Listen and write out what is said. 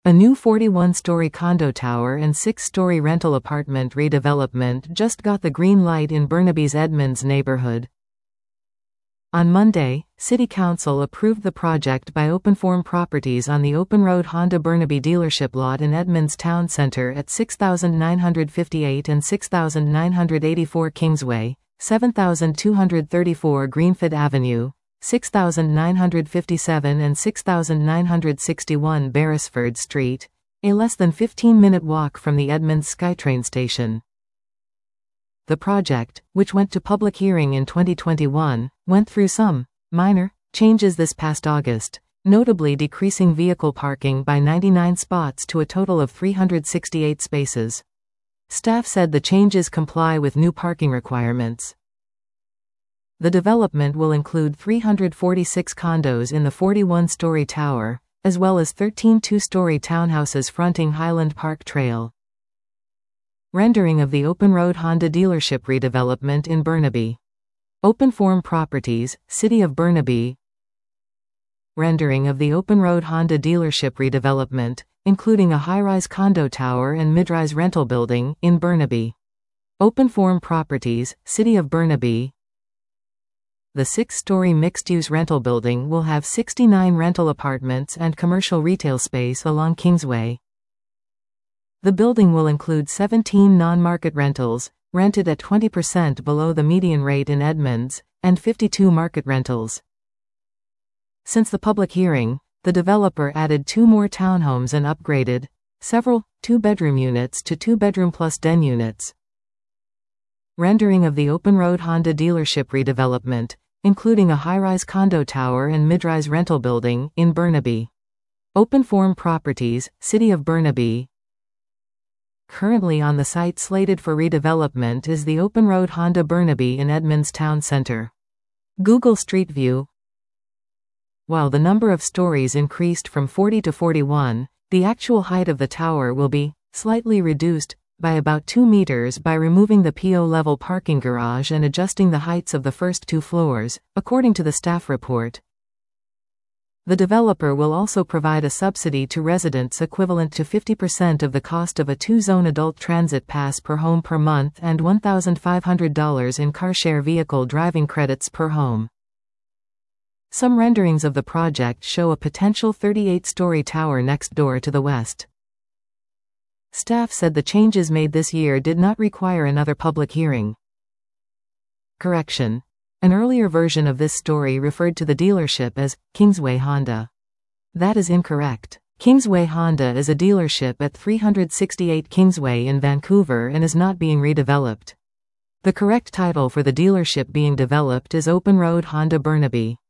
A new 41-story condo tower and 6-story rental apartment redevelopment just got the green light in Burnaby's Edmonds neighborhood. On Monday, City Council approved the project by Openform Properties on the Open Road Honda Burnaby dealership lot in Edmonds Town Centre at 6958 and 6984 Kingsway, 7234 Greenfield Avenue, 6957 and 6961 Beresford Street, a less than 15-minute walk from the Edmonds SkyTrain station. The project, which went to public hearing in 2021, went through some minor changes this past August, notably decreasing vehicle parking by 99 spots to a total of 368 spaces. Staff said the changes comply with new parking requirements. The development will include 346 condos in the 41-story tower, as well as 13 two-story townhouses fronting Highland Park Trail. Rendering of the Open Road Honda dealership redevelopment in Burnaby. Openform Properties, City of Burnaby. Rendering of the Open Road Honda dealership redevelopment, including a high-rise condo tower and mid-rise rental building, in Burnaby. Openform Properties, City of Burnaby. The 6-story mixed-use rental building will have 69 rental apartments and commercial retail space along Kingsway. The building will include 17 non-market rentals, rented at 20% below the median rate in Edmonds, and 52 market rentals. Since the public hearing, the developer added 2 more townhomes and upgraded several 2-bedroom units to 2-bedroom plus den units. Rendering of the Open Road Honda dealership redevelopment, including a high-rise condo tower and mid-rise rental building, in Burnaby. Openform Properties, City of Burnaby. Currently on the site slated for redevelopment is the Open Road Honda Burnaby in Edmonds Town Centre. Google Street View. While the number of stories increased from 40 to 41, the actual height of the tower will be slightly reduced by about 2 meters by removing the PO-level parking garage and adjusting the heights of the first 2 floors, according to the staff report. The developer will also provide a subsidy to residents equivalent to 50% of the cost of a 2-zone adult transit pass per home per month and $1,500 in car-share vehicle driving credits per home. Some renderings of the project show a potential 38-story tower next door to the west. Staff said the changes made this year did not require another public hearing. Correction. An earlier version of this story referred to the dealership as Kingsway Honda. That is incorrect. Kingsway Honda is a dealership at 368 Kingsway in Vancouver and is not being redeveloped. The correct title for the dealership being developed is Open Road Honda Burnaby.